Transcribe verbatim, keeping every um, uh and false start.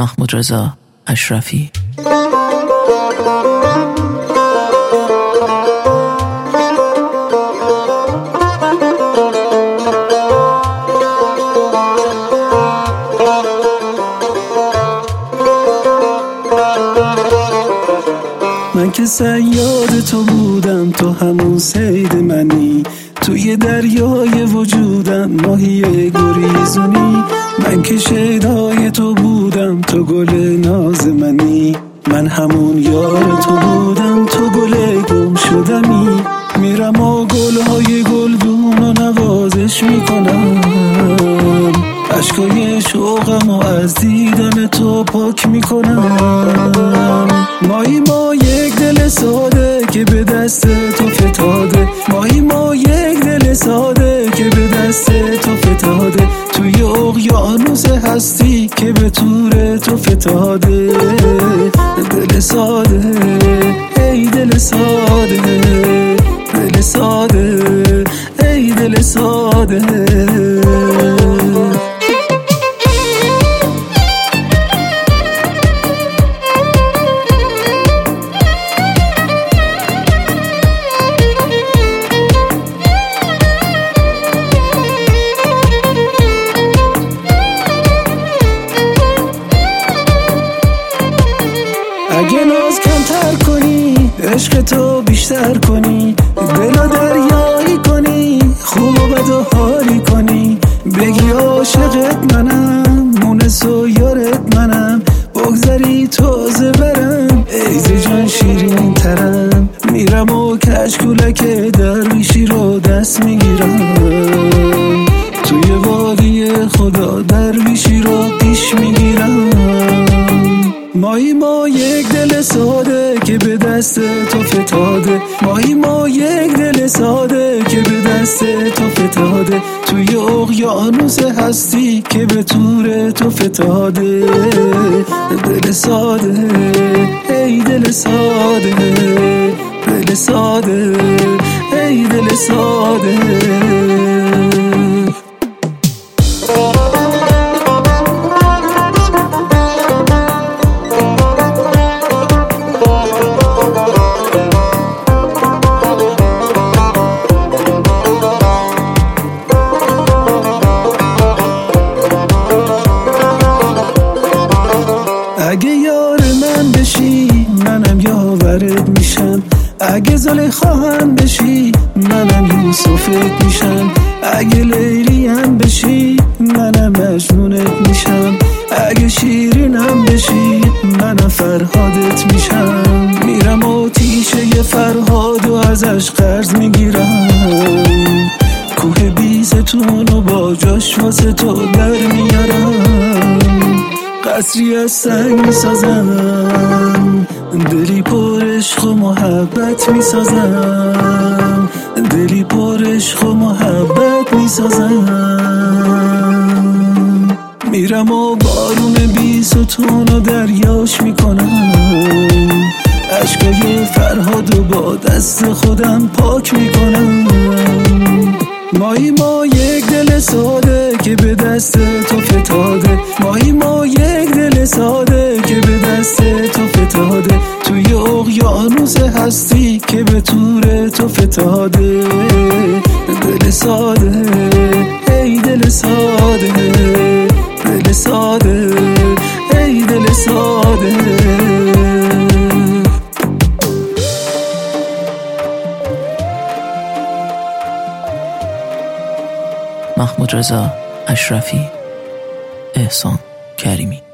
محمود رضا اشرفی. من که صیاد تو بودم، تو همون صید منی، توی دریای وجودم ماهی گریزونی. من که شیدای تو بودم، تو گل ناز منی، من همون یار تو بودم، تو گل گم شدمی. میرم و گلهای گلگون و نوازش میکنم، عشقای شوقم و از دیدن تو پاک میکنم. مایی ما یک دل ساده که به دست تو فتاده، مایی ما یک دل ساده که به دست تو فتاده، توی اقیانوس هستی که به تور تو فتاده. دل ساده ای دل ساده، دل ساده ای دل ساده. اگه ناز کمتر کنی، عشق تو بیشتر کنی، دل دریایی کنی، خوب و بد و حالی کنی، بگی عاشقت منم، مونس و یارت منم، بگذری تازه برم، ایزه جان شیرین ترم. میرم و کشکولک درویشی رو دست میگیرم، توی وادی خدا درویشی رو پیش میگیرم. مایی ما یک دل ساده که به دست تو فتاده، مایی ما یک دل ساده که به دست تو فتاده، توی اقیانوس هستی که به تور تو فتاده. دل ساده ای دل ساده، دل ساده ای دل ساده. اگه یار من بشی منم یاورت میشم، اگه زلیخا هم بشی منم یوسفت میشم، اگه لیلی هم بشی منم مجنونت میشم، اگه شیرین هم بشی منم فرهادت میشم. میرم و تیشه فرهاد و ازش قرض میگیرم، کوه بیستون و با جاش واسه تو در میارم، قصری از سنگ میسازم، دلی پر عشق و محبت میسازم، دلی پر عشق و محبت میسازم. میرم و بارون بیستون و دریاش میکنم، عشقای فرهاد و با دست خودم پاک میکنم. مایی ما یک دل ساده که به دست تو فتاده، مایی ما یک دل ساده که به دست تو فتاده، توی اقیانوس هستی که به تور تو فتاده. دل ساده ای دل ساده، دل ساده ای دل ساده. محمود رضا اشرفی، احسان کریمی.